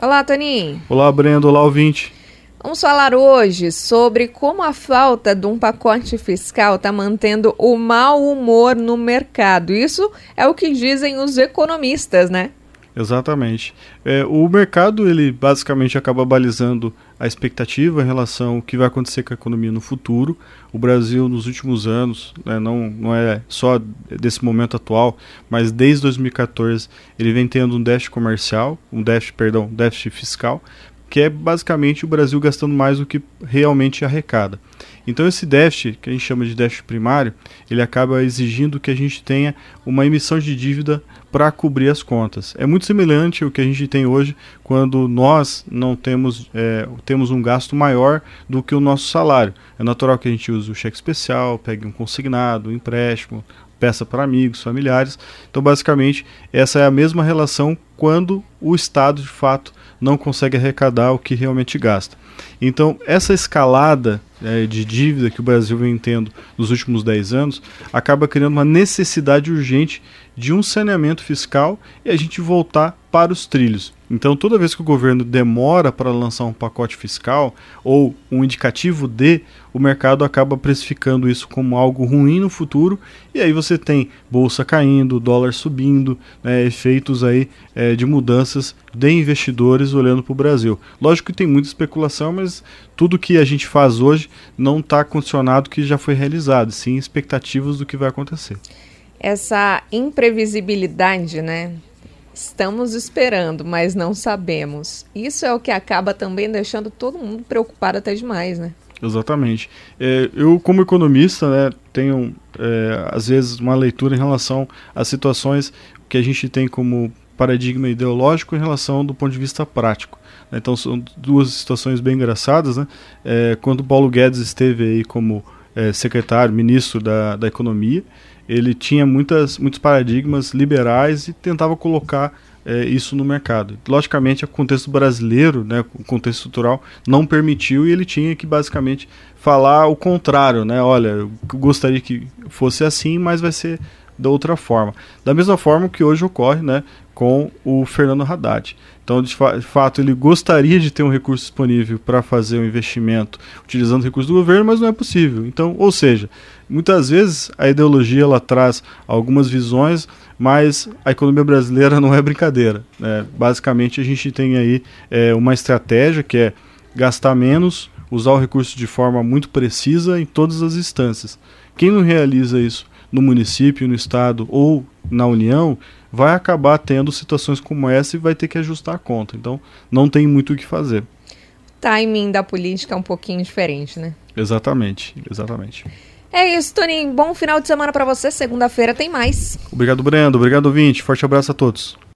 Olá, Toninho. Olá, Brenda. Olá, ouvinte. Vamos falar hoje sobre como a falta de um pacote fiscal está mantendo o mau humor no mercado. Isso é o que dizem os economistas, né? Exatamente. O mercado, ele basicamente acaba balizando a expectativa em relação ao que vai acontecer com a economia no futuro. O Brasil, nos últimos anos, né, não é só desse momento atual, mas desde 2014, ele vem tendo um déficit fiscal, que é basicamente o Brasil gastando mais do que realmente arrecada. Então esse déficit, que a gente chama de déficit primário, ele acaba exigindo que a gente tenha uma emissão de dívida para cobrir as contas. É muito semelhante ao que a gente tem hoje quando nós não temos um gasto maior do que o nosso salário. É natural que a gente use o cheque especial, pegue um consignado, um empréstimo, peça para amigos, familiares. Então basicamente essa é a mesma relação quando o Estado de fato não consegue arrecadar o que realmente gasta. Então essa escalada de dívida que o Brasil vem tendo nos últimos 10 anos acaba criando uma necessidade urgente de um saneamento fiscal e a gente voltar para os trilhos. Então toda vez que o governo demora para lançar um pacote fiscal ou um indicativo o mercado acaba precificando isso como algo ruim no futuro, e aí você tem bolsa caindo, dólar subindo, efeitos aí de mudanças de investidores olhando para o Brasil. Lógico que tem muita especulação, mas tudo que a gente faz hoje não está condicionado que já foi realizado, sim expectativas do que vai acontecer. Essa imprevisibilidade, né? Estamos esperando, mas não sabemos. Isso é o que acaba também deixando todo mundo preocupado até demais, né? Exatamente. Eu, como economista, tenho, às vezes, uma leitura em relação às situações que a gente tem como paradigma ideológico em relação do ponto de vista prático. Então, são duas situações bem engraçadas, né? Quando o Paulo Guedes esteve aí como ministro da Economia, ele tinha muitos paradigmas liberais e tentava colocar isso no mercado. Logicamente, o contexto brasileiro, o contexto estrutural, não permitiu, e ele tinha que basicamente falar o contrário, Olha, eu gostaria que fosse assim, mas vai ser da outra forma. Da mesma forma que hoje ocorre, com o Fernando Haddad. Então, de fato, ele gostaria de ter um recurso disponível para fazer um investimento utilizando recursos do governo, mas não é possível. Então, ou seja, muitas vezes a ideologia ela traz algumas visões, mas a economia brasileira não é brincadeira. Basicamente, a gente tem aí uma estratégia que é gastar menos, usar o recurso de forma muito precisa em todas as instâncias. Quem não realiza isso no município, no estado ou na União, vai acabar tendo situações como essa e vai ter que ajustar a conta. Então, não tem muito o que fazer. O timing da política é um pouquinho diferente, né? Exatamente. É isso, Toninho. Bom final de semana para você. Segunda-feira tem mais. Obrigado, Brendo. Obrigado, ouvinte. Forte abraço a todos.